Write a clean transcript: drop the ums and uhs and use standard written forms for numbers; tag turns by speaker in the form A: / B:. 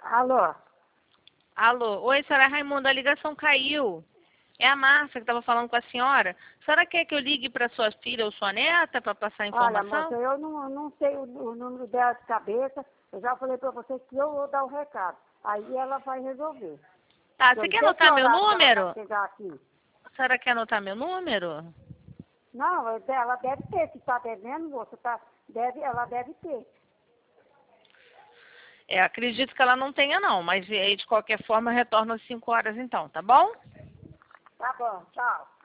A: Alô?
B: Alô, oi, senhora Raimunda, a ligação caiu. É a Márcia que estava falando com a senhora. A senhora quer que eu ligue para sua filha ou sua neta para passar
A: Olha,
B: informação?
A: moça, eu não sei o número dela de cabeça. Eu já falei pra você que eu vou dar o recado. Aí ela vai resolver.
B: Tá,
A: Eu
B: você
A: não
B: quer
A: sei que
B: anotar meu
A: horário que ela vai
B: número?
A: chegar aqui.
B: A senhora quer anotar meu número?
A: Não, ela deve ter. Se tá devendo, moça, ela deve ter.
B: Acredito que ela não tenha não, mas aí de qualquer forma eu retorno às 5 horas então, tá bom?
A: Tá bom, tchau.